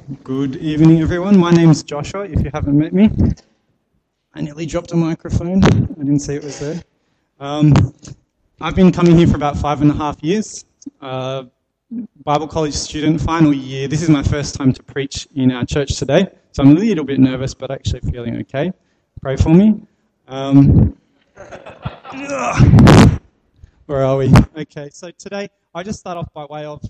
Good evening, everyone. My name's Joshua, if you haven't met me. I nearly dropped a microphone. I didn't see it was there. I've been coming here for about 5.5 years. Bible college student, final year. This is my first time to preach in our church today, so I'm a little bit nervous, but actually feeling okay. Pray for me. Where are we? Okay, so today I just start off by way of...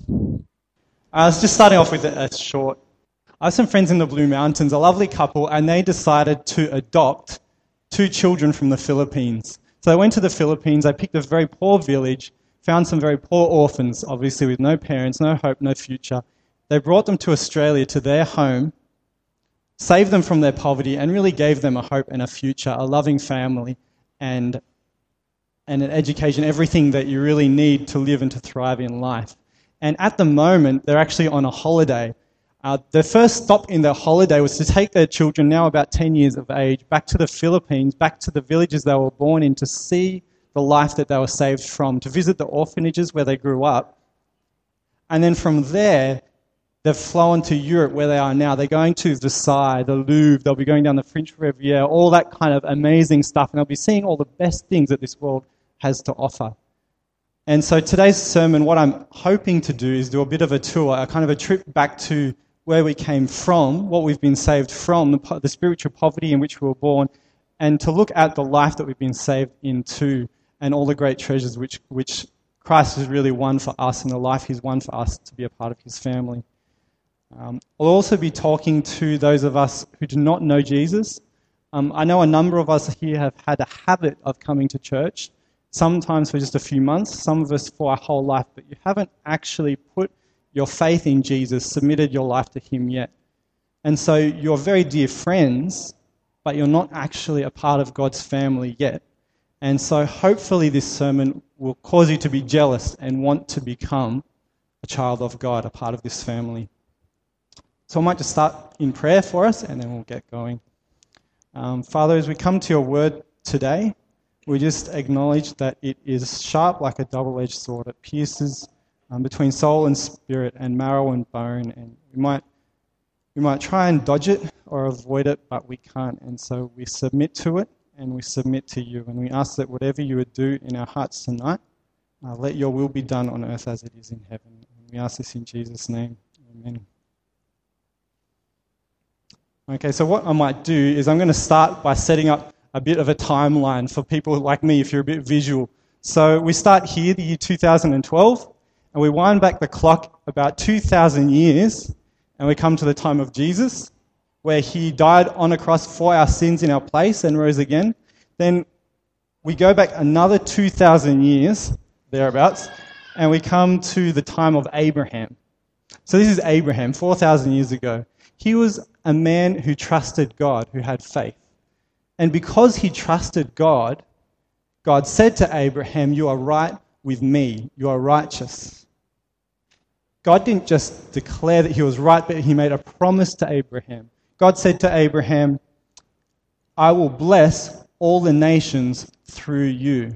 I was just starting off with a short... I have some friends in the Blue Mountains, a lovely couple, and they decided to adopt 2 children from the Philippines. So they went to the Philippines, they picked a very poor village, found some very poor orphans, obviously with no parents, no hope, no future. They brought them to Australia, to their home, saved them from their poverty, and really gave them a hope and a future, a loving family, and an education, everything that you really need to live and to thrive in life. And at the moment, they're actually on a holiday. Their first stop in their holiday was to take their children, now about 10 years of age, back to the Philippines, back to the villages they were born in, to see the life that they were saved from, to visit the orphanages where they grew up. And then from there, they've flown to Europe, where they are now. They're going to Versailles, the Louvre, they'll be going down the French Riviera, all that kind of amazing stuff, and they'll be seeing all the best things that this world has to offer. And so today's sermon, what I'm hoping to do is do a bit of a tour, a kind of a trip back to where we came from, what we've been saved from, the spiritual poverty in which we were born, and to look at the life that we've been saved into and all the great treasures which Christ has really won for us and the life he's won for us to be a part of his family. I'll also be talking to those of us who do not know Jesus. I know a number of us here have had a habit of coming to church, sometimes for just a few months, some of us for our whole life, but you haven't actually put your faith in Jesus, submitted your life to him yet. And so you're very dear friends, but you're not actually a part of God's family yet. And so hopefully this sermon will cause you to be jealous and want to become a child of God, a part of this family. So I might just start in prayer for us, and then we'll get going. Father, as we come to your word today, we just acknowledge that it is sharp like a double-edged sword. It pierces between soul and spirit and marrow and bone, and we might try and dodge it or avoid it, but we can't. And so we submit to it, and we submit to you, and we ask that whatever you would do in our hearts tonight, let your will be done on earth as it is in heaven. And we ask this in Jesus' name. Amen. Okay, so what I might do is I'm going to start by setting up a bit of a timeline for people like me, if you're a bit visual. So we start here, the year 2012, and we wind back the clock about 2,000 years, and we come to the time of Jesus, where he died on a cross for our sins in our place and rose again. Then we go back another 2,000 years, thereabouts, and we come to the time of Abraham. So this is Abraham, 4,000 years ago. He was a man who trusted God, who had faith. And because he trusted God, God said to Abraham, "You are right with me, you are righteous." God didn't just declare that he was right, but he made a promise to Abraham. God said to Abraham, "I will bless all the nations through you."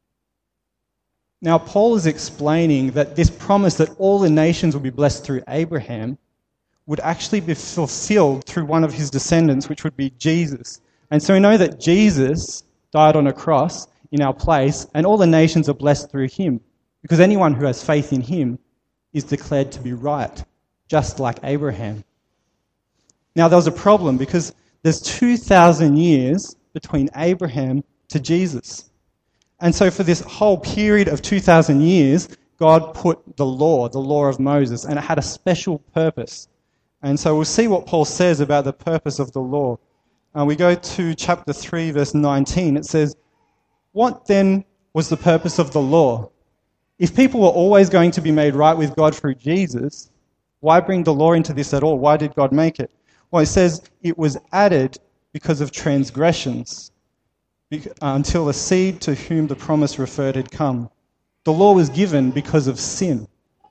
Now, Paul is explaining that this promise that all the nations will be blessed through Abraham would actually be fulfilled through one of his descendants, which would be Jesus. And so we know that Jesus died on a cross in our place, and all the nations are blessed through him, because anyone who has faith in him is declared to be right, just like Abraham. Now, there was a problem, because there's 2,000 years between Abraham to Jesus. And so for this whole period of 2,000 years, God put the law of Moses, and it had a special purpose. And so we'll see what Paul says about the purpose of the law. We go to chapter 3, verse 19. It says, "What then was the purpose of the law? If people were always going to be made right with God through Jesus, why bring the law into this at all? Why did God make it?" Well, it says it was added because of transgressions, until the seed to whom the promise referred had come. The law was given because of sin.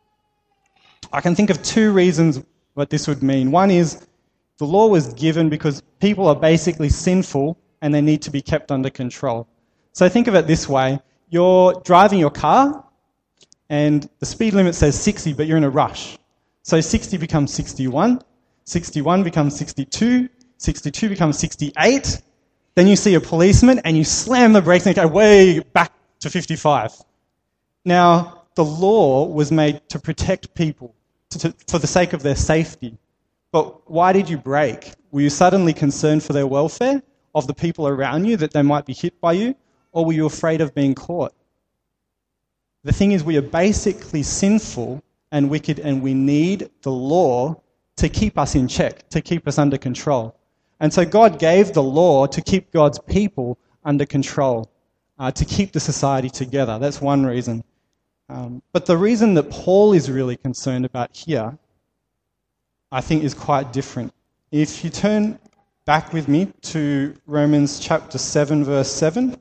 I can think of 2 reasons what this would mean. One is the law was given because people are basically sinful and they need to be kept under control. So think of it this way. You're driving your car and the speed limit says 60, but you're in a rush. So 60 becomes 61. 61 becomes 62, 62 becomes 68. Then you see a policeman and you slam the brakes and go way back to 55. Now, the law was made to protect people for the sake of their safety. But why did you brake? Were you suddenly concerned for their welfare, of the people around you, that they might be hit by you? Or were you afraid of being caught? The thing is, we are basically sinful and wicked, and we need the law to keep us in check, to keep us under control. And so God gave the law to keep God's people under control, to keep the society together. That's one reason. But the reason that Paul is really concerned about here, I think, is quite different. If you turn back with me to Romans chapter 7, verse 7.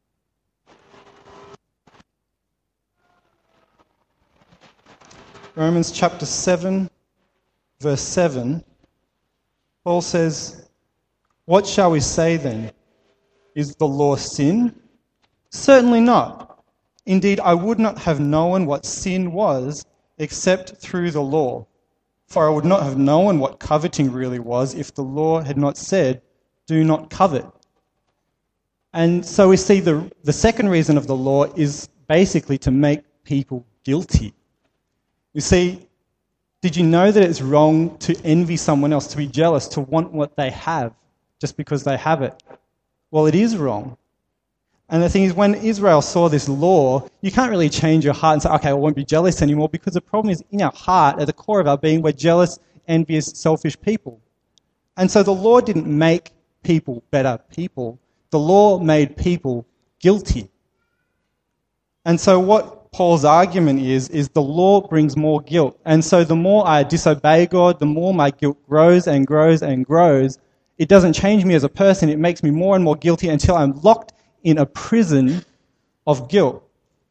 Romans chapter 7, verse 7. Paul says, "What shall we say then? Is the law sin? Certainly not. Indeed, I would not have known what sin was except through the law. For I would not have known what coveting really was if the law had not said, 'Do not covet.'" And so we see the second reason of the law is basically to make people guilty. You see, did you know that it's wrong to envy someone else, to be jealous, to want what they have just because they have it? Well, it is wrong. And the thing is, when Israel saw this law, you can't really change your heart and say, okay, I won't be jealous anymore, because the problem is in our heart, at the core of our being, we're jealous, envious, selfish people. And so the law didn't make people better people. The law made people guilty. And so what Paul's argument is the law brings more guilt. And so the more I disobey God, the more my guilt grows and grows and grows. It doesn't change me as a person. It makes me more and more guilty until I'm locked in a prison of guilt.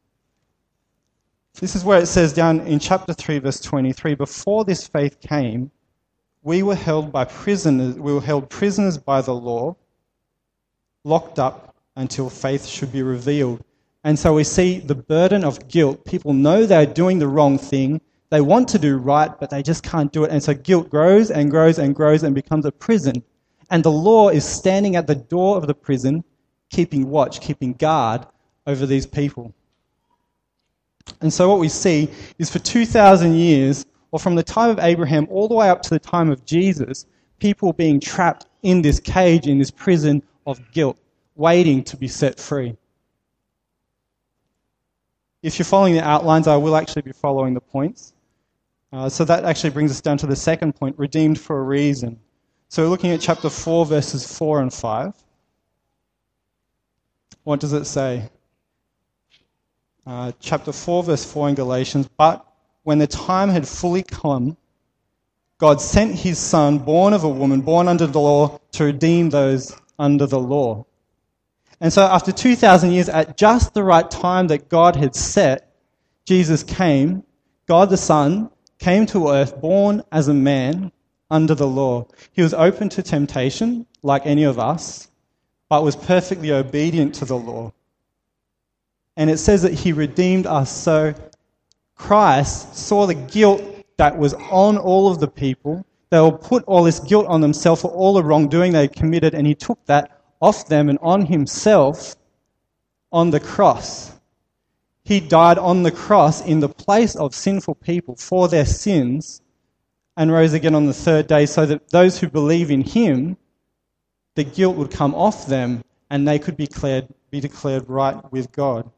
This is where it says down in chapter 3, verse 23, "Before this faith came, we were held prisoners by the law, locked up until faith should be revealed." And so we see the burden of guilt. People know they're doing the wrong thing. They want to do right, but they just can't do it. And so guilt grows and grows and grows and becomes a prison. And the law is standing at the door of the prison, keeping watch, keeping guard over these people. And so what we see is for 2,000 years, or from the time of Abraham all the way up to the time of Jesus, people being trapped in this cage, in this prison of guilt, waiting to be set free. If you're following the outlines, I will actually be following the points. So that actually brings us down to the second point, redeemed for a reason. So we're looking at chapter 4, verses 4 and 5. What does it say? Chapter 4, verse 4 in Galatians, "But when the time had fully come, God sent his Son, born of a woman, born under the law, to redeem those under the law." And so after 2,000 years, at just the right time that God had set, Jesus came, God the Son, came to earth, born as a man under the law. He was open to temptation, like any of us, but was perfectly obedient to the law. And it says that he redeemed us. So Christ saw the guilt that was on all of the people. They will put all this guilt on themselves for all the wrongdoing they committed, and he took that off them and on himself on the cross. He died on the cross in the place of sinful people for their sins and rose again on the third day, so that those who believe in him, the guilt would come off them and they could be declared right with God.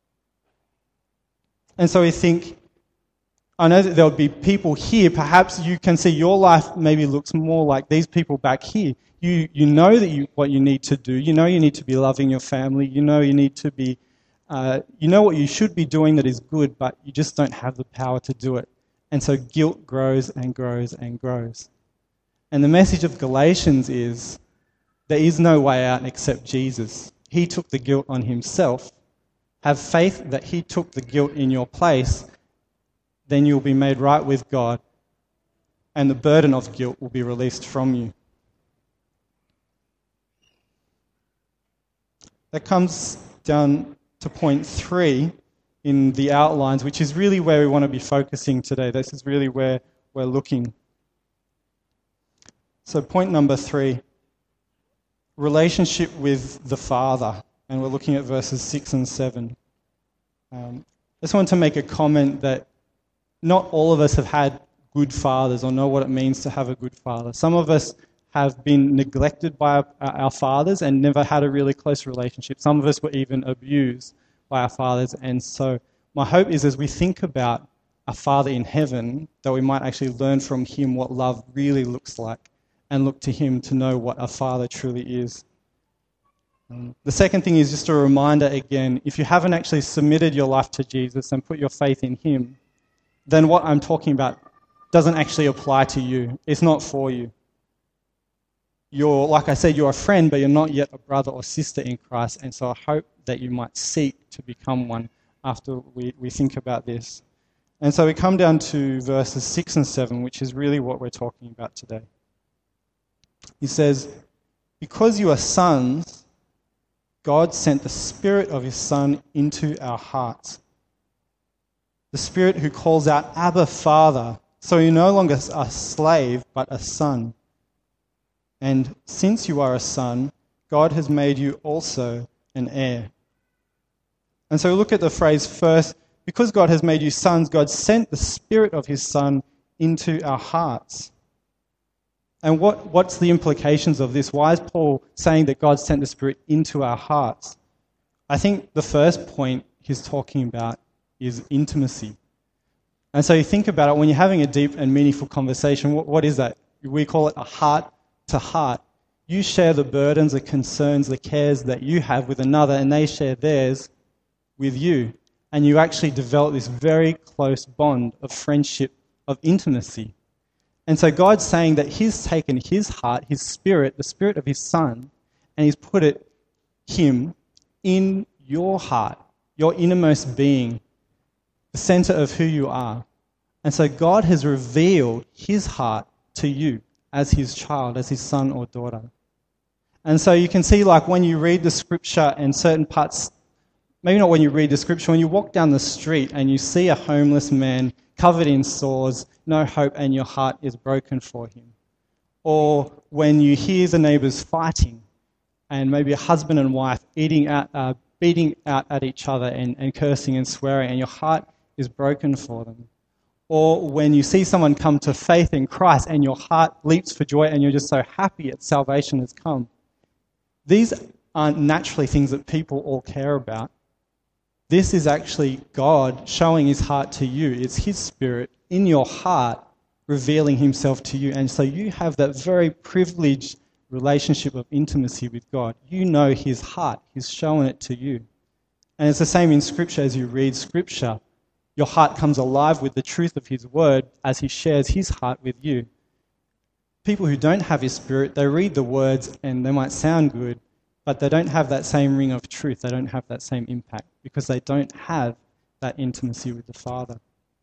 And so we think, I know that there'll be people here, perhaps you can see your life maybe looks more like these people back here. You know that what you need to do. You know you need to be loving your family. You know you need to be, you know what you should be doing that is good, but you just don't have the power to do it. And so guilt grows and grows and grows. And the message of Galatians is, there is no way out except Jesus. He took the guilt on himself. Have faith that he took the guilt in your place, then you'll be made right with God, and the burden of guilt will be released from you. That comes down to point 3 in the outlines, which is really where we want to be focusing today. This is really where we're looking. So point number 3, relationship with the Father. And we're looking at verses 6 and 7. I just want to make a comment that not all of us have had good fathers or know what it means to have a good father. Some of us have been neglected by our fathers and never had a really close relationship. Some of us were even abused by our fathers. And so my hope is, as we think about a Father in heaven, that we might actually learn from him what love really looks like and look to him to know what a father truly is. The second thing is just a reminder again, if you haven't actually submitted your life to Jesus and put your faith in him, then what I'm talking about doesn't actually apply to you. It's not for you. Like I said, you're a friend, but you're not yet a brother or sister in Christ. And so I hope that you might seek to become one after we think about this. And so we come down to verses 6 and 7, which is really what we're talking about today. He says, because you are sons, God sent the Spirit of his Son into our hearts. The Spirit who calls out, Abba, Father. So you're no longer a slave, but a son. And since you are a son, God has made you also an heir. And so look at the phrase first. Because God has made you sons, God sent the Spirit of his Son into our hearts. And what's the implications of this? Why is Paul saying that God sent the Spirit into our hearts? I think the first point he's talking about is intimacy. And so you think about it, when you're having a deep and meaningful conversation, what is that? We call it a heart to heart. You share the burdens, the concerns, the cares that you have with another, and they share theirs with you. And you actually develop this very close bond of friendship, of intimacy. And so God's saying that he's taken his heart, his Spirit, the Spirit of his Son, and he's put him in your heart, your innermost being, the center of who you are. And so God has revealed his heart to you as his child, as his son or daughter. And so you can see, like, when you read the scripture and certain parts, maybe not when you read the scripture, when you walk down the street and you see a homeless man covered in sores, no hope, and your heart is broken for him. Or when you hear the neighbours fighting and maybe a husband and wife beating out at each other and cursing and swearing, and your heart is broken for them. Or when you see someone come to faith in Christ and your heart leaps for joy and you're just so happy that salvation has come. These aren't naturally things that people all care about. This is actually God showing his heart to you. It's his Spirit in your heart revealing himself to you. And so you have that very privileged relationship of intimacy with God. You know his heart. He's showing it to you. And it's the same in Scripture. As you read Scripture, your heart comes alive with the truth of his word as he shares his heart with you. People who don't have his Spirit, they read the words and they might sound good, but they don't have that same ring of truth. They don't have that same impact because they don't have that intimacy with the Father.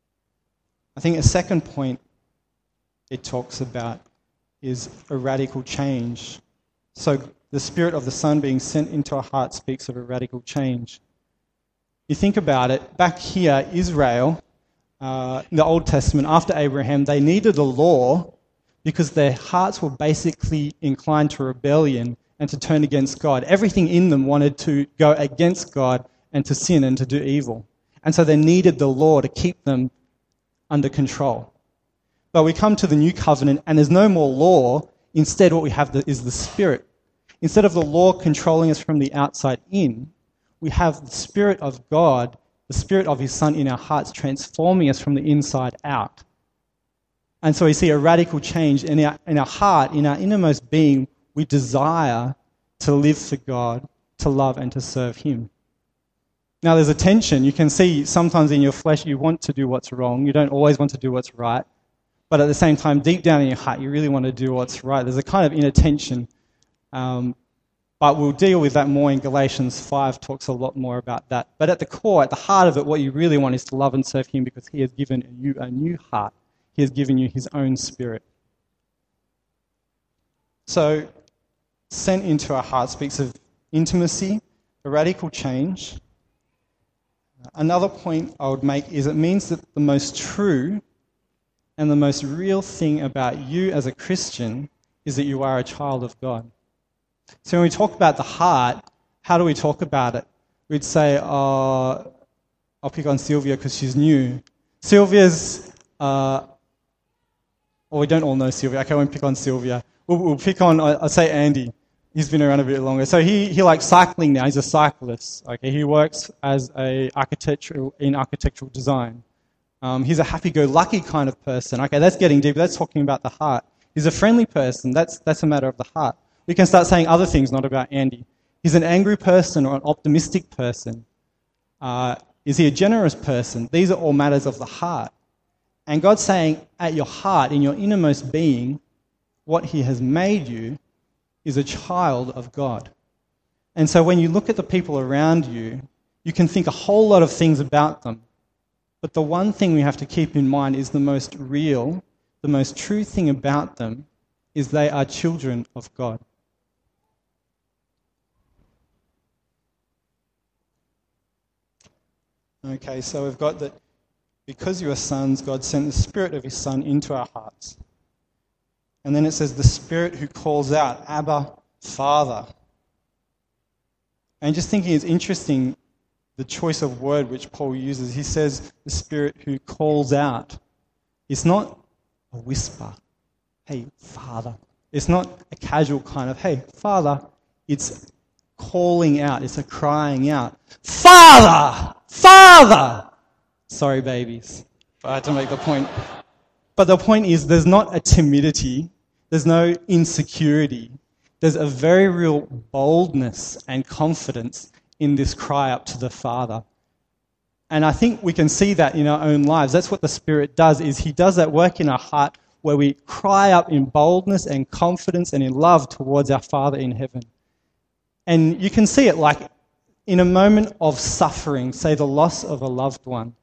I think a second point it talks about is a radical change. So the Spirit of the Son being sent into our heart speaks of a radical change. You think about it, back here, Israel, in the Old Testament, after Abraham, they needed a law because their hearts were basically inclined to rebellion and to turn against God. Everything in them wanted to go against God and to sin and to do evil. And so they needed the law to keep them under control. But we come to the new covenant and there's no more law. Instead, what we have is the Spirit. Instead of the law controlling us from the outside in, we have the Spirit of God, the Spirit of his Son in our hearts, transforming us from the inside out. And so we see a radical change in our heart, in our innermost being. We desire to live for God, to love and to serve him. Now there's a tension. You can see sometimes in your flesh you want to do what's wrong. You don't always want to do what's right. But at the same time, deep down in your heart, you really want to do what's right. There's a kind of inner tension. But we'll deal with that more in Galatians 5, talks a lot more about that. But at the core, at the heart of it, what you really want is to love and serve him because he has given you a new heart. He has given you his own Spirit. So, sent into our heart speaks of intimacy, a radical change. Another point I would make is it means that the most true and the most real thing about you as a Christian is that you are a child of God. So when we talk about the heart, how do we talk about it? We'd say, I'll pick on Sylvia because she's new. Sylvia's, we don't all know Sylvia. Okay, I won't pick on Sylvia. We'll pick on, I'll say Andy. He's been around a bit longer. So he likes cycling now. He's a cyclist. Okay, he works as in architectural design. He's a happy-go-lucky kind of person. Okay, that's getting deep. That's talking about the heart. He's a friendly person. That's a matter of the heart. We can start saying other things, not about Andy. He's an angry person or an optimistic person. Is he a generous person? These are all matters of the heart. And God's saying, at your heart, in your innermost being, what he has made you is a child of God. And so when you look at the people around you, you can think a whole lot of things about them. But the one thing we have to keep in mind is the most real, the most true thing about them is they are children of God. Okay, so we've got that because you are sons, God sent the Spirit of his Son into our hearts. And then it says the Spirit who calls out, Abba, Father. And just thinking it's interesting, the choice of word which Paul uses. He says the Spirit who calls out. It's not a whisper, hey, Father. It's not a casual kind of, hey, Father. It's calling out. It's a crying out. Father! Father! Sorry, babies. But I had to make the point. But the point is there's not a timidity. There's no insecurity. There's a very real boldness and confidence in this cry up to the Father. And I think we can see that in our own lives. That's what the Spirit does, is he does that work in our heart where we cry up in boldness and confidence and in love towards our Father in heaven. And you can see it like in a moment of suffering, say the loss of a loved one,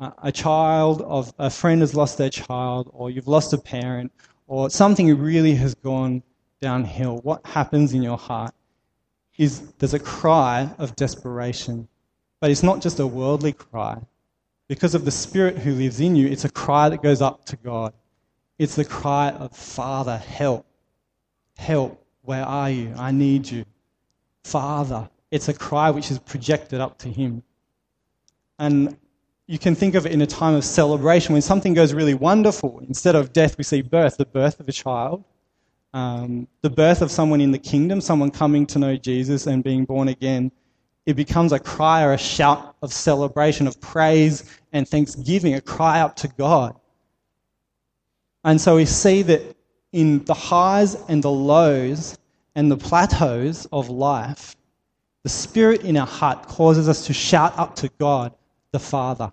a friend has lost their child, or you've lost a parent, or something really has gone downhill. What happens in your heart is there's a cry of desperation. But it's not just a worldly cry. Because of the Spirit who lives in you, it's a cry that goes up to God. It's the cry of, Father, help. Help, where are you? I need you. Father. It's a cry which is projected up to him. And you can think of it in a time of celebration when something goes really wonderful. Instead of death, we see birth, the birth of a child, the birth of someone in the kingdom, someone coming to know Jesus and being born again. It becomes a cry or a shout of celebration, of praise and thanksgiving, a cry up to God. And so we see that in the highs and the lows and the plateaus of life, the Spirit in our heart causes us to shout up to God, the Father.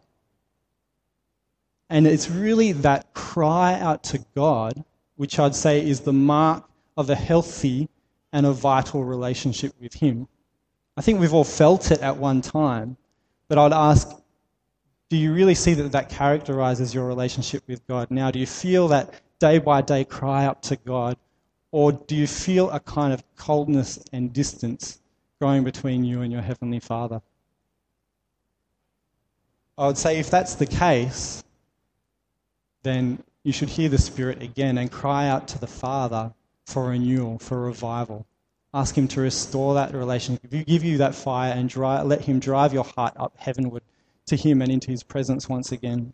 And it's really that cry out to God, which I'd say is the mark of a healthy and a vital relationship with him. I think we've all felt it at one time, but I'd ask, do you really see that that characterizes your relationship with God now? Do you feel that day by day cry up to God, or do you feel a kind of coldness and distance growing between you and your Heavenly Father? I would say if that's the case, then you should hear the Spirit again and cry out to the Father for renewal, for revival. Ask him to restore that relationship. Give you that fire and let him drive your heart up heavenward to him and into his presence once again.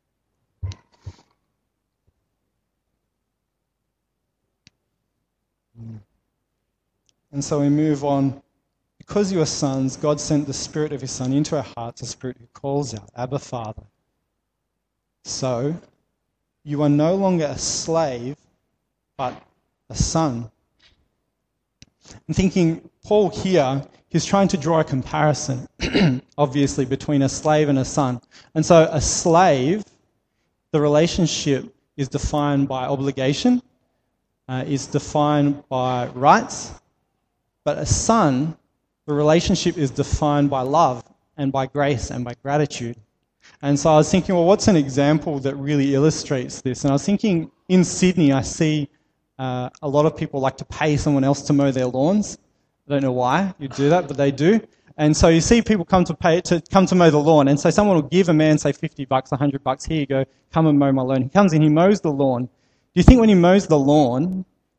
And so we move on. Because you are sons, God sent the Spirit of his Son into our hearts, a Spirit who calls out, Abba, Father. So you are no longer a slave, but a son. I'm thinking, Paul here, he's trying to draw a comparison, obviously, between a slave and a son. And so a slave, the relationship is defined by obligation, is defined by rights, but a son, the relationship is defined by love and by grace and by gratitude. And so I was thinking, well, what's an example that really illustrates this? And I was thinking, in Sydney, I see a lot of people like to pay someone else to mow their lawns. I don't know why you do that, but they do. And so you see people come to mow the lawn, and so someone will give a man, say, $50, $100, here you go, come and mow my lawn. He comes in, he mows the lawn. Do you think when he mows the lawn,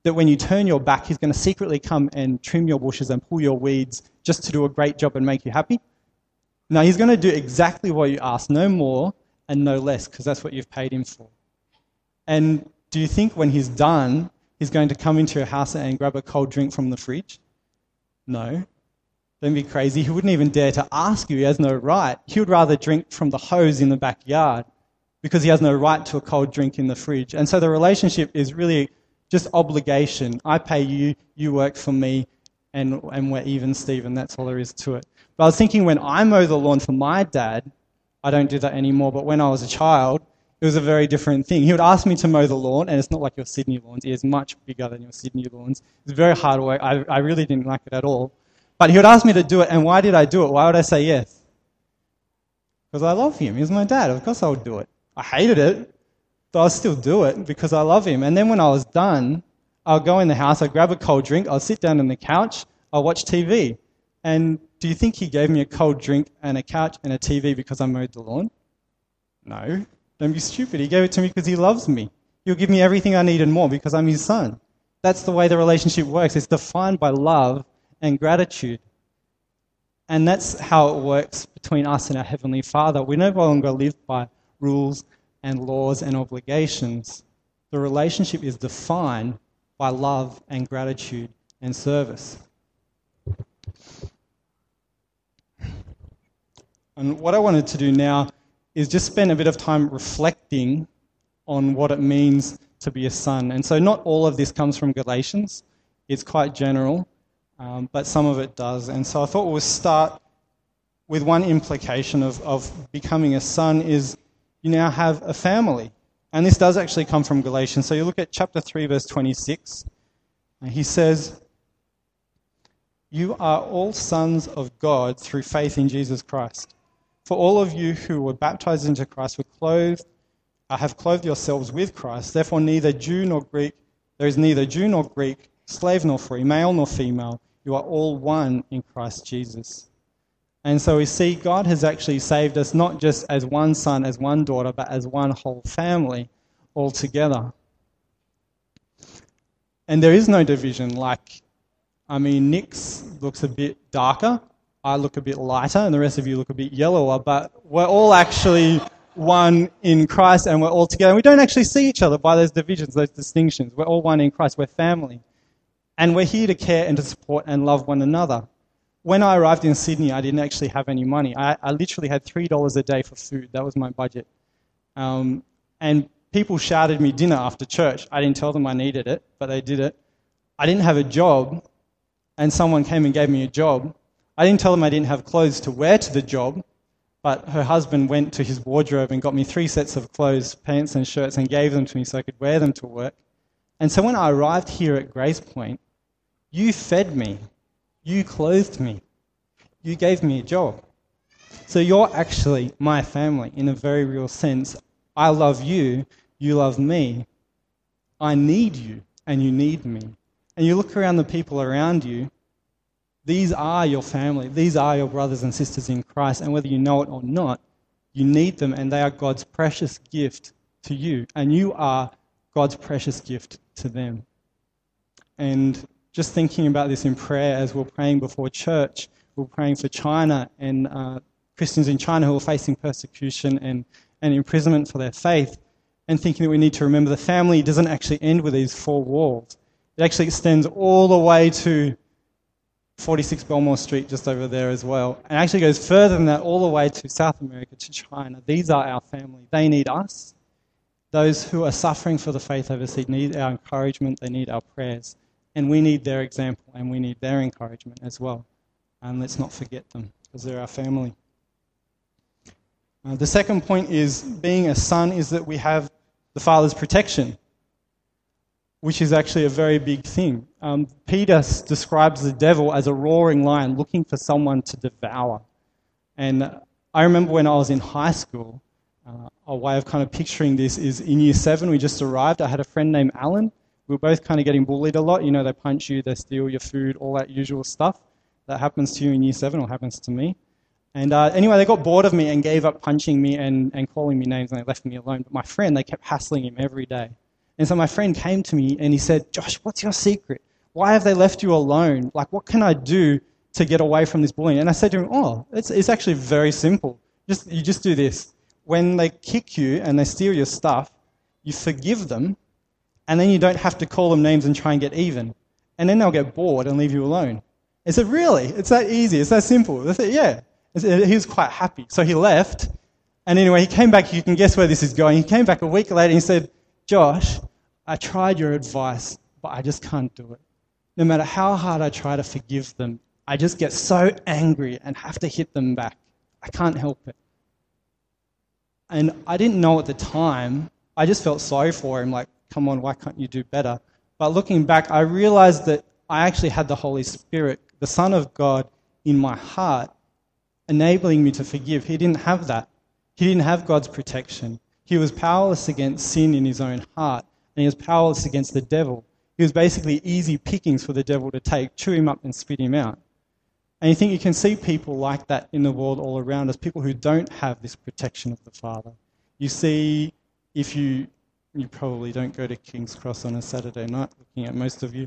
that when you turn your back, he's going to secretly come and trim your bushes and pull your weeds just to do a great job and make you happy? No, he's going to do exactly what you ask, no more and no less, because that's what you've paid him for. And do you think when he's done, he's going to come into your house and grab a cold drink from the fridge? No. Don't be crazy. He wouldn't even dare to ask you. He has no right. He would rather drink from the hose in the backyard because he has no right to a cold drink in the fridge. And so the relationship is really just obligation. I pay you, you work for me, and we're even, Stephen. That's all there is to it. But I was thinking, when I mow the lawn for my dad, I don't do that anymore, but when I was a child, it was a very different thing. He would ask me to mow the lawn, and it's not like your Sydney lawns. It is much bigger than your Sydney lawns. It's very hard work. I really didn't like it at all. But he would ask me to do it, and why did I do it? Why would I say yes? Because I love him. He's my dad. Of course I would do it. I hated it, but I'll still do it because I love him. And then when I was done, I'll go in the house, I'll grab a cold drink, I'll sit down on the couch, I'll watch TV. And do you think he gave me a cold drink and a couch and a TV because I mowed the lawn? No. Don't be stupid. He gave it to me because he loves me. He'll give me everything I need and more because I'm his son. That's the way the relationship works. It's defined by love and gratitude. And that's how it works between us and our Heavenly Father. We no longer live by rules and laws and obligations. The relationship is defined by love and gratitude and service. And what I wanted to do now is just spend a bit of time reflecting on what it means to be a son. And so not all of this comes from Galatians. It's quite general, but some of it does. And so I thought we'll start with one implication of becoming a son is you now have a family. And this does actually come from Galatians. So you look at chapter 3, verse 26. And he says, "You are all sons of God through faith in Jesus Christ. For all of you who were baptized into Christ have clothed yourselves with Christ. Therefore there is neither Jew nor Greek, slave nor free, male nor female. You are all one in Christ Jesus." And so we see God has actually saved us not just as one son, as one daughter, but as one whole family altogether. And there is no division. Nick's looks a bit darker, I look a bit lighter, and the rest of you look a bit yellower, but we're all actually one in Christ, and we're all together. And we don't actually see each other by those divisions, those distinctions. We're all one in Christ. We're family. And we're here to care and to support and love one another. When I arrived in Sydney, I didn't actually have any money. I literally had $3 a day for food. That was my budget. And people shouted me dinner after church. I didn't tell them I needed it, but they did it. I didn't have a job, and someone came and gave me a job. I didn't tell them I didn't have clothes to wear to the job, but her husband went to his wardrobe and got me 3 sets of clothes, pants and shirts, and gave them to me so I could wear them to work. And so when I arrived here at Grace Point, you fed me. You clothed me. You gave me a job. So you're actually my family in a very real sense. I love you. You love me. I need you, and you need me. And you look around the people around you, these are your family. These are your brothers and sisters in Christ. And whether you know it or not, you need them, and they are God's precious gift to you. And you are God's precious gift to them. And just thinking about this in prayer as we're praying before church, we're praying for China and Christians in China who are facing persecution and imprisonment for their faith, and thinking that we need to remember the family doesn't actually end with these 4 walls. It actually extends all the way to 46 Belmore Street, just over there as well. And actually goes further than that, all the way to South America, to China. These are our family. They need us. Those who are suffering for the faith overseas need our encouragement. They need our prayers. And we need their example, and we need their encouragement as well. And let's not forget them, because they're our family. The second point is, being a son is that we have the Father's protection, which is actually a very big thing. Peter describes the devil as a roaring lion looking for someone to devour. And I remember when I was in high school, a way of kind of picturing this is in year 7, we just arrived. I had a friend named Alan. We were both kind of getting bullied a lot. You know, they punch you, they steal your food, all that usual stuff that happens to you in year 7 or happens to me. And anyway, they got bored of me and gave up punching me and calling me names, and they left me alone. But my friend, they kept hassling him every day. And so my friend came to me and he said, Josh, what's your secret? Why have they left you alone? Like, what can I do to get away from this bullying? And I said to him, it's actually very simple. You just do this. When they kick you and they steal your stuff, you forgive them, and then you don't have to call them names and try and get even. And then they'll get bored and leave you alone. I said, really? It's that easy? It's that simple? I said, yeah. He was quite happy. So he left. And anyway, he came back. You can guess where this is going. He came back a week later and he said, Josh, I tried your advice, but I just can't do it. No matter how hard I try to forgive them, I just get so angry and have to hit them back. I can't help it. And I didn't know at the time. I just felt sorry for him, like, come on, why can't you do better? But looking back, I realized that I actually had the Holy Spirit, the Son of God, in my heart, enabling me to forgive. He didn't have that. He didn't have God's protection. He was powerless against sin in his own heart, and he was powerless against the devil. He was basically easy pickings for the devil to take, chew him up and spit him out. And you think you can see people like that in the world all around us, people who don't have this protection of the Father. You see, if you probably don't go to King's Cross on a Saturday night, looking at most of you.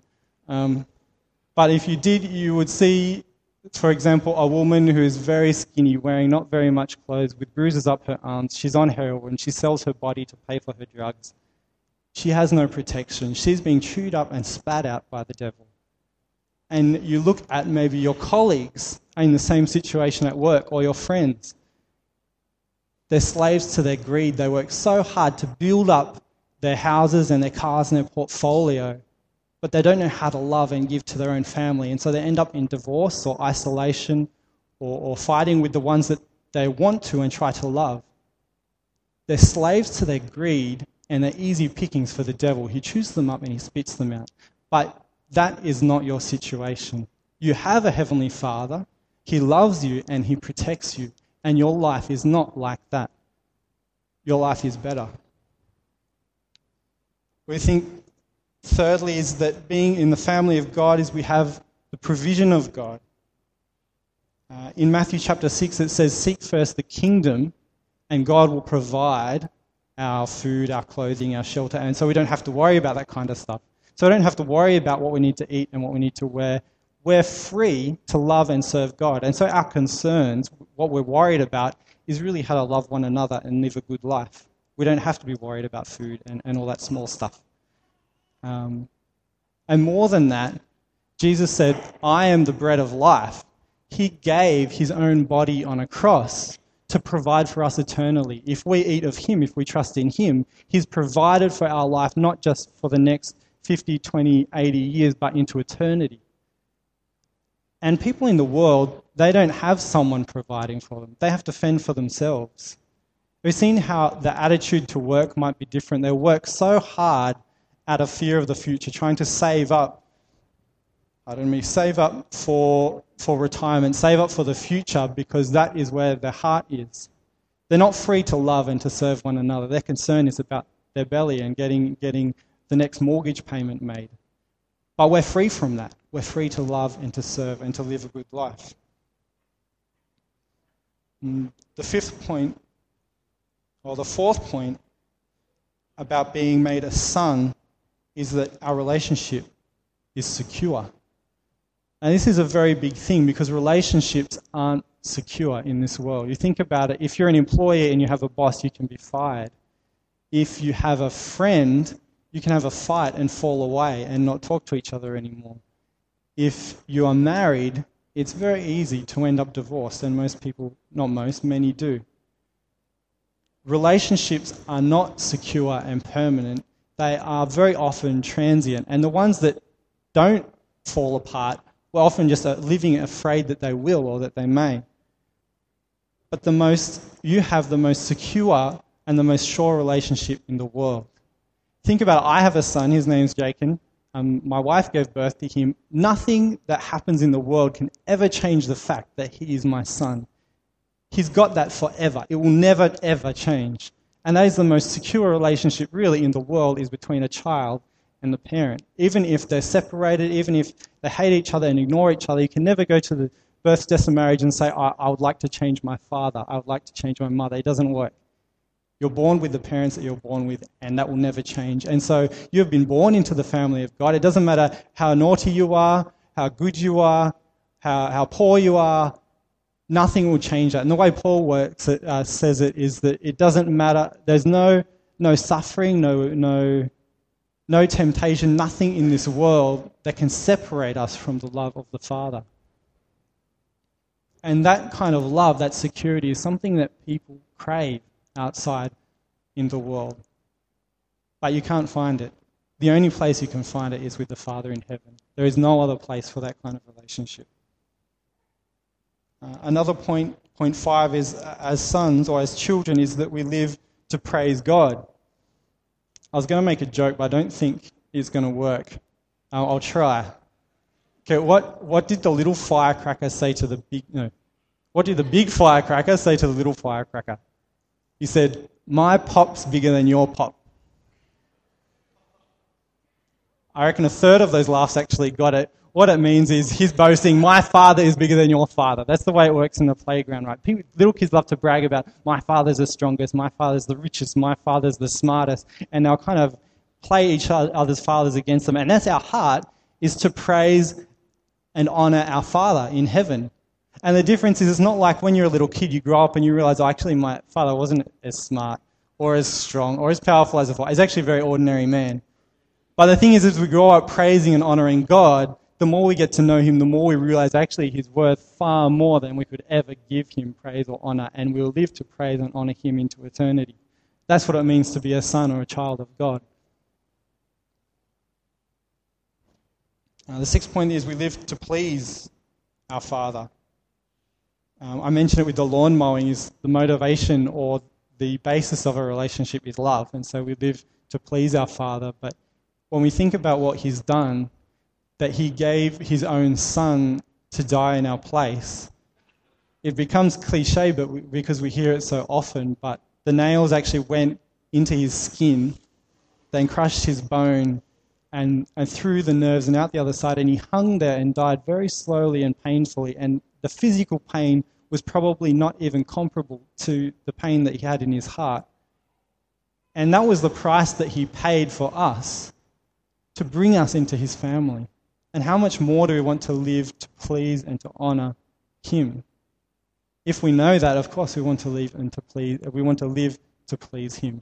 But if you did, you would see, for example, a woman who is very skinny, wearing not very much clothes, with bruises up her arms. She's on heroin. She sells her body to pay for her drugs. She has no protection. She's being chewed up and spat out by the devil. And you look at maybe your colleagues in the same situation at work, or your friends. They're slaves to their greed. They work so hard to build up their houses and their cars and their portfolio, but they don't know how to love and give to their own family. And so they end up in divorce or isolation or fighting with the ones that they want to and try to love. They're slaves to their greed, and they're easy pickings for the devil. He chews them up and he spits them out. But that is not your situation. You have a Heavenly Father. He loves you and he protects you. And your life is not like that. Your life is better. We think, thirdly, is that being in the family of God is we have the provision of God. In Matthew chapter 6 it says, seek first the kingdom and God will provide our food, our clothing, our shelter. And so we don't have to worry about that kind of stuff. So we don't have to worry about what we need to eat and what we need to wear. We're free to love and serve God. And so our concerns, what we're worried about, is really how to love one another and live a good life. We don't have to be worried about food and all that small stuff. And more than that, Jesus said, I am the bread of life. He gave his own body on a cross to provide for us eternally. If we eat of him, if we trust in him, he's provided for our life, not just for the next 50, 20, 80 years, but into eternity. And people in the world, they don't have someone providing for them. They have to fend for themselves. We've seen how the attitude to work might be different. They work so hard out of fear of the future, trying to save up for retirement, save up for the future, because that is where their heart is. They're not free to love and to serve one another. Their concern is about their belly and getting the next mortgage payment made. But we're free from that. We're free to love and to serve and to live a good life. The fourth point about being made a son is that our relationship is secure. And this is a very big thing because relationships aren't secure in this world. You think about it, if you're an employee and you have a boss, you can be fired. If you have a friend, you can have a fight and fall away and not talk to each other anymore. If you are married, it's very easy to end up divorced, and many do. Relationships are not secure and permanent. They are very often transient. And the ones that don't fall apart, we're often just living afraid that they will or that they may. But you have the most secure and the most sure relationship in the world. Think about it. I have a son. His name's Jacob. My wife gave birth to him. Nothing that happens in the world can ever change the fact that he is my son. He's got that forever. It will never, ever change. And that is the most secure relationship really in the world, is between a child and the parent. Even if they're separated, even if they hate each other and ignore each other, you can never go to the birth, death and marriage and say, I would like to change my father, I would like to change my mother. It doesn't work. You're born with the parents that you're born with, and that will never change. And so you've been born into the family of God. It doesn't matter how naughty you are, how good you are, how poor you are. Nothing will change that. And the way Paul says it is that it doesn't matter. There's no suffering, no temptation, nothing in this world that can separate us from the love of the Father. And that kind of love, that security, is something that people crave outside in the world. But you can't find it. The only place you can find it is with the Father in heaven. There is no other place for that kind of relationship. Another point 5 is, as sons or as children, is that we live to praise God. I was going to make a joke, but I don't think it's going to work. I'll try. Okay, what did the little firecracker say to the big... No. What did the big firecracker say to the little firecracker? He said, "My pop's bigger than your pop." I reckon a third of those laughs actually got it. What it means is he's boasting, "My father is bigger than your father." That's the way it works in the playground, right? Little kids love to brag about, "My father's the strongest, my father's the richest, my father's the smartest," and they'll kind of play each other's fathers against them. And that's our heart, is to praise and honour our Father in heaven. And the difference is, it's not like when you're a little kid, you grow up and you realise, "Oh, actually my father wasn't as smart or as strong or as powerful as a father. He's actually a very ordinary man." But the thing is, as we grow up praising and honouring God, the more we get to know him, the more we realise actually he's worth far more than we could ever give him praise or honour, and we'll live to praise and honour him into eternity. That's what it means to be a son or a child of God. The sixth point is we live to please our Father. I mentioned it with the lawn mowing, is the motivation or the basis of a relationship is love, and so we live to please our Father. But when we think about what he's done, that he gave his own son to die in our place, it becomes cliche because we hear it so often, but the nails actually went into his skin, then crushed his bone and through the nerves and out the other side, and he hung there and died very slowly and painfully, and the physical pain was probably not even comparable to the pain that he had in his heart. And that was the price that he paid for us, to bring us into his family. And how much more do we want to live to please and to honour him? If we know that, of course, we want to live to please him.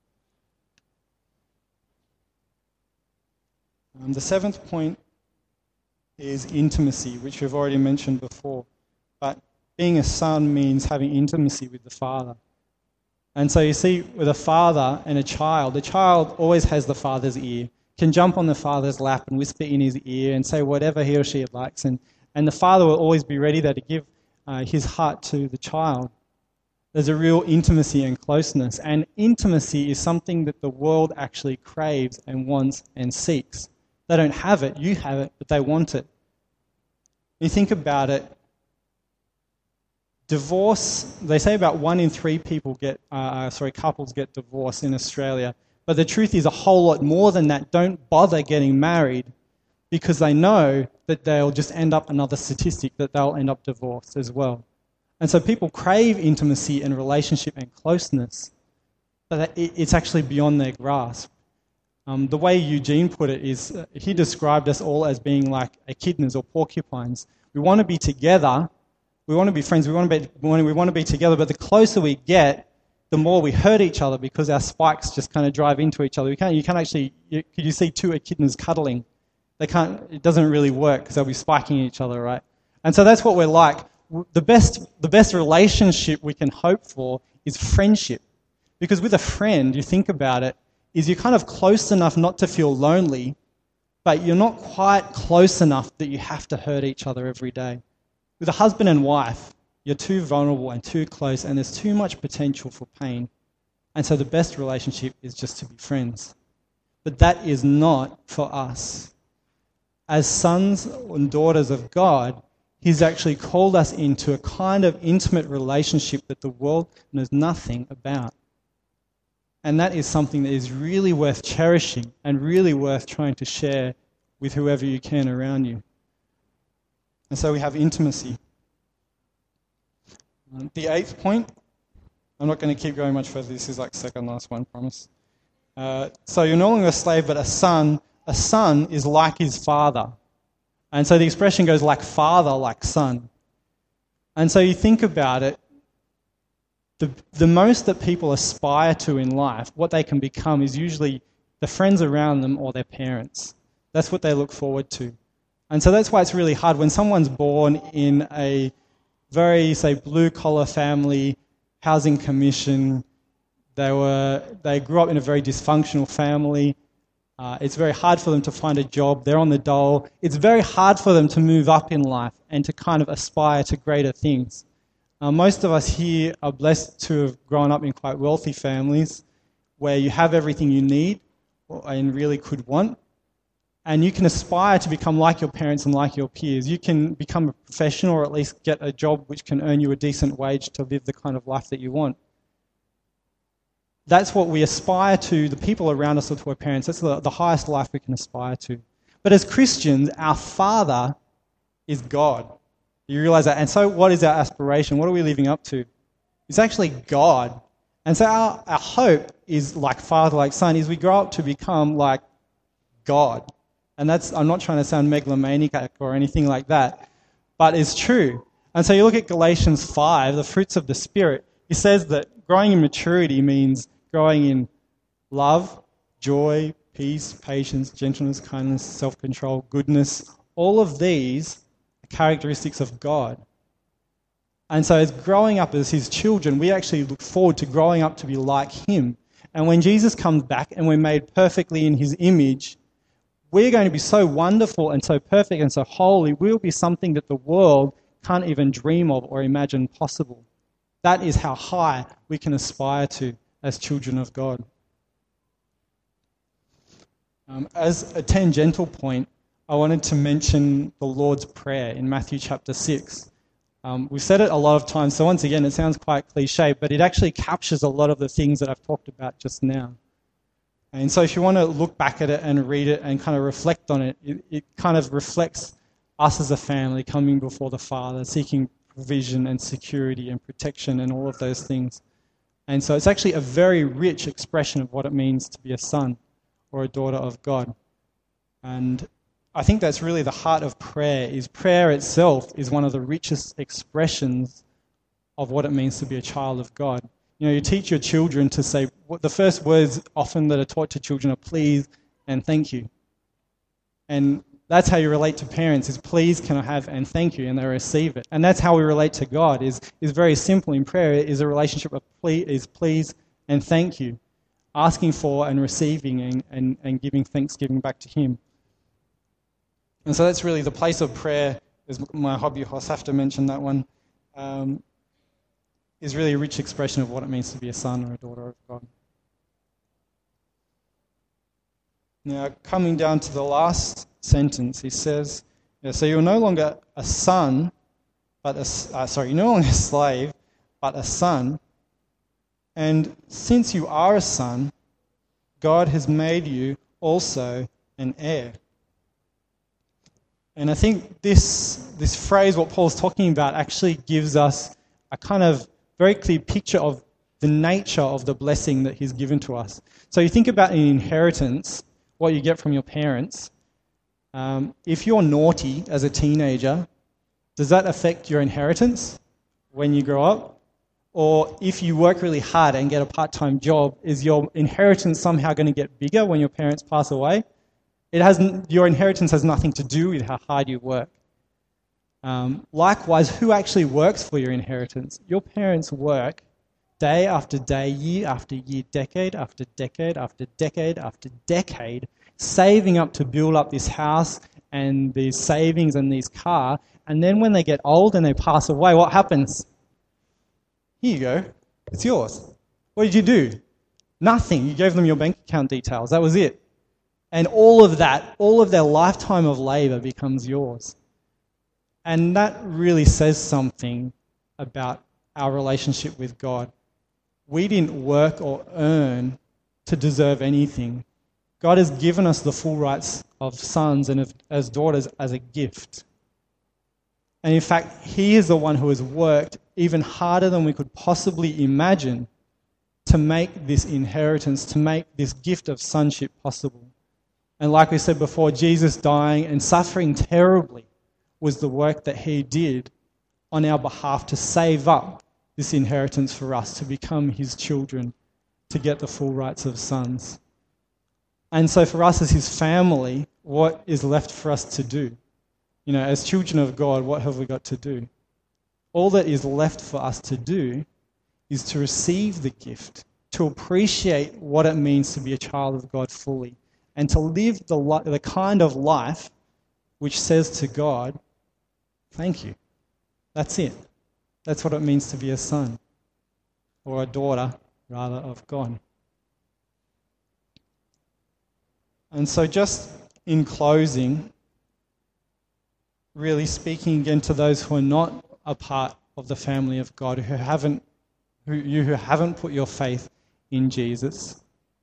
The seventh point is intimacy, which we've already mentioned before. But being a son means having intimacy with the Father. And so you see, with a father and a child, the child always has the father's ear, can jump on the father's lap and whisper in his ear and say whatever he or she likes. And the father will always be ready there to give his heart to the child. There's a real intimacy and closeness. And intimacy is something that the world actually craves and wants and seeks. They don't have it, you have it, but they want it. You think about it, divorce, they say about 1 in 3 couples get divorced in Australia. But the truth is a whole lot more than that don't bother getting married because they know that they'll just end up another statistic, that they'll end up divorced as well. And so people crave intimacy and relationship and closeness, but it's actually beyond their grasp. The way Eugene put it is, he described us all as being like echidnas or porcupines. We want to be together, we want to be friends, we want to be together, but the closer we get, the more we hurt each other because our spikes just kind of drive into each other. Could you see 2 echidnas cuddling? It doesn't really work because they'll be spiking each other, right? And so that's what we're like. The best relationship we can hope for is friendship. Because with a friend, you think about it, is you're kind of close enough not to feel lonely, but you're not quite close enough that you have to hurt each other every day. With a husband and wife, you're too vulnerable and too close, and there's too much potential for pain. And so the best relationship is just to be friends. But that is not for us. As sons and daughters of God, he's actually called us into a kind of intimate relationship that the world knows nothing about. And that is something that is really worth cherishing and really worth trying to share with whoever you can around you. And so we have intimacy. The 8th point I'm not going to keep going much further. This is like second last one, promise. So you're no longer a slave, but a son. A son is like his father. And so the expression goes like father, like son. And so you think about it, the most that people aspire to in life, what they can become, is usually the friends around them or their parents. That's what they look forward to. And so that's why it's really hard when someone's born in a very, say, blue-collar family, housing commission, they grew up in a very dysfunctional family. It's very hard for them to find a job. They're on the dole. It's very hard for them to move up in life and to kind of aspire to greater things. Most of us here are blessed to have grown up in quite wealthy families where you have everything you need and really could want. And you can aspire to become like your parents and like your peers. You can become a professional or at least get a job which can earn you a decent wage to live the kind of life that you want. That's what we aspire to, the people around us or to our parents. That's the highest life we can aspire to. But as Christians, our Father is God. You realise that? And so what is our aspiration? What are we living up to? It's actually God. And so our hope is like Father, like Son, is we grow up to become like God. And that's, I'm not trying to sound megalomaniac or anything like that, but it's true. And so you look at Galatians 5, the fruits of the Spirit, it says that growing in maturity means growing in love, joy, peace, patience, gentleness, kindness, self-control, goodness. All of these are characteristics of God. And so as growing up as his children, we actually look forward to growing up to be like him. And when Jesus comes back and we're made perfectly in his image, we're going to be so wonderful and so perfect and so holy, we'll be something that the world can't even dream of or imagine possible. That is how high we can aspire to as children of God. As a tangential point, I wanted to mention the Lord's Prayer in Matthew chapter 6. We've said it a lot of times, so once again, it sounds quite cliche, but it actually captures a lot of the things that I've talked about just now. And so if you want to look back at it and read it and kind of reflect on it, it kind of reflects us as a family coming before the Father, seeking provision and security and protection and all of those things. And so it's actually a very rich expression of what it means to be a son or a daughter of God. And I think that's really the heart of prayer, is prayer itself is one of the richest expressions of what it means to be a child of God. You know, you teach your children to say, the first words often that are taught to children are please and thank you. And that's how you relate to parents, is please, can I have, and thank you, and they receive it. And that's how we relate to God, is very simple in prayer, is a relationship of please and thank you, asking for and receiving and giving thanksgiving back to him. And so that's really the place of prayer, is my hobby horse, I have to mention that one, is really a rich expression of what it means to be a son or a daughter of God. Now, coming down to the last sentence, he says, so you're no longer a son, but you're no longer a slave, but a son. And since you are a son, God has made you also an heir. And I think this phrase, what Paul's talking about, actually gives us a kind of very clear picture of the nature of the blessing that he's given to us. So you think about an inheritance, what you get from your parents. If you're naughty as a teenager, does that affect your inheritance when you grow up? Or if you work really hard and get a part-time job, is your inheritance somehow going to get bigger when your parents pass away? Your inheritance has nothing to do with how hard you work. Likewise, who actually works for your inheritance? Your parents work day after day, year after year, decade after decade after decade after decade, saving up to build up this house and these savings and these car, and then when they get old and they pass away, what happens? Here you go. It's yours. What did you do? Nothing. You gave them your bank account details. That was it. And all of that, all of their lifetime of labor becomes yours. And that really says something about our relationship with God. We didn't work or earn to deserve anything. God has given us the full rights of sons and as daughters as a gift. And in fact, he is the one who has worked even harder than we could possibly imagine to make this inheritance, to make this gift of sonship possible. And like we said before, Jesus dying and suffering terribly was the work that he did on our behalf to save up this inheritance for us, to become his children, to get the full rights of sons. And so for us as his family, what is left for us to do? You know, as children of God, what have we got to do? All that is left for us to do is to receive the gift, to appreciate what it means to be a child of God fully, and to live the kind of life which says to God, thank you. That's it. That's what it means to be a son, or a daughter, rather, of God. And so just in closing, really speaking again to those who are not a part of the family of God, who haven't put your faith in Jesus,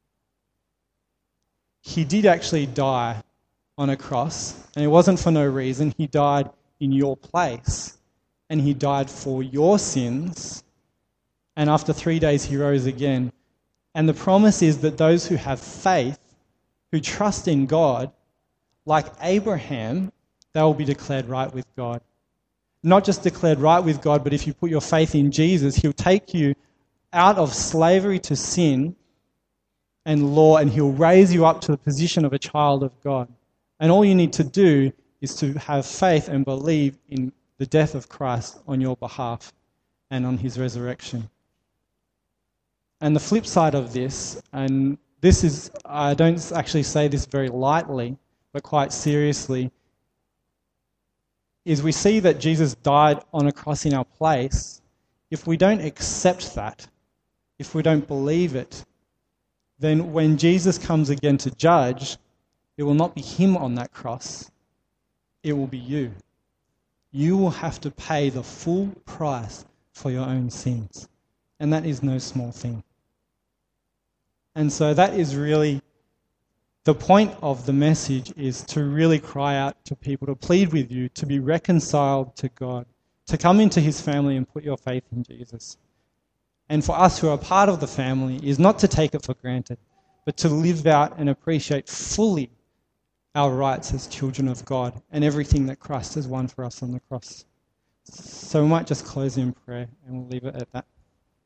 he did actually die on a cross, and it wasn't for no reason. He died in your place, and he died for your sins, and after 3 days he rose again. And the promise is that those who have faith, who trust in God, like Abraham, they will be declared right with God. Not just declared right with God, but if you put your faith in Jesus, he'll take you out of slavery to sin and law, and he'll raise you up to the position of a child of God. And all you need to do is to have faith and believe in the death of Christ on your behalf and on his resurrection. And the flip side of this, and this is, I don't actually say this very lightly, but quite seriously, is we see that Jesus died on a cross in our place. If we don't accept that, if we don't believe it, then when Jesus comes again to judge, it will not be him on that cross, it will be you. You will have to pay the full price for your own sins. And that is no small thing. And so that is really the point of the message, is to really cry out to people, to plead with you, to be reconciled to God, to come into his family and put your faith in Jesus. And for us who are part of the family is not to take it for granted, but to live out and appreciate fully our rights as children of God and everything that Christ has won for us on the cross. So we might just close in prayer and we'll leave it at that.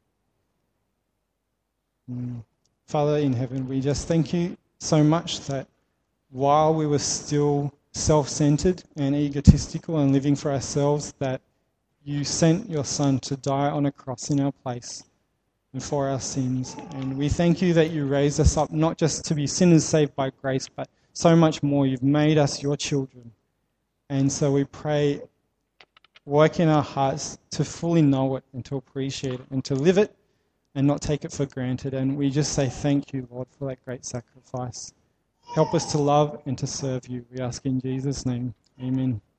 Father in heaven, we just thank you so much that while we were still self-centered and egotistical and living for ourselves, that you sent your Son to die on a cross in our place and for our sins. And we thank you that you raised us up not just to be sinners saved by grace, but so much more. You've made us your children. And so we pray, work in our hearts to fully know it and to appreciate it and to live it and not take it for granted. And we just say thank you, Lord, for that great sacrifice. Help us to love and to serve you. We ask in Jesus' name. Amen.